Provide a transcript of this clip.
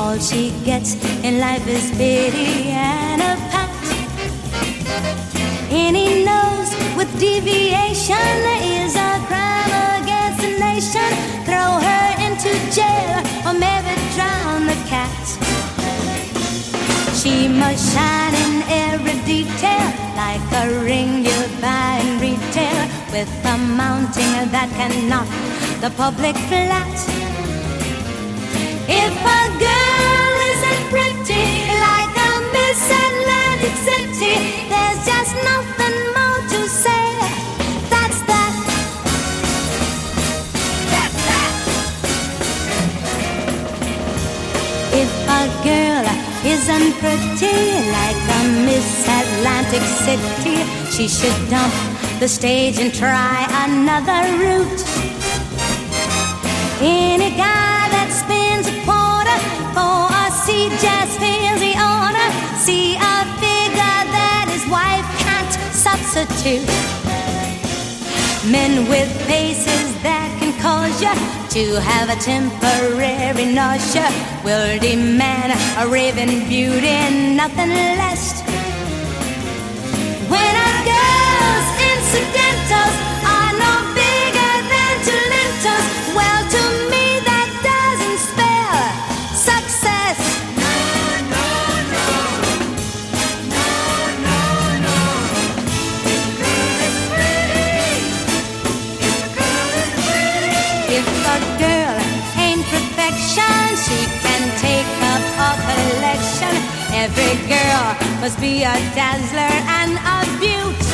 All she gets in life is pity and a pat. Any nose with deviation is a crime against the nation. Throw her into jail or maybe drown the cat. She must shine in every detail, like a ring you buy in retail, with a mounting that can knock the public flat. If a girl isn't pretty, like a Miss Atlantic City, there's just nothing more to say. That's that. That's that. If a girl isn't pretty, like a Miss Atlantic City, she should dump the stage and try another route. Any guy that spins a quarter for a seat just feels the honor. See a figure that his wife can't substitute. Men with faces that can cause you to have a temporary nausea will demand a raving beauty, nothing less. When a girl's incidentals are no bigger than Tolentos, well, to me that doesn't spell success. No, no, no. No, no, no. If a girl is pretty, if a girl is pretty, if a girl ain't perfection, she can take up a collection. Every girl must be a dazzler and a beaut.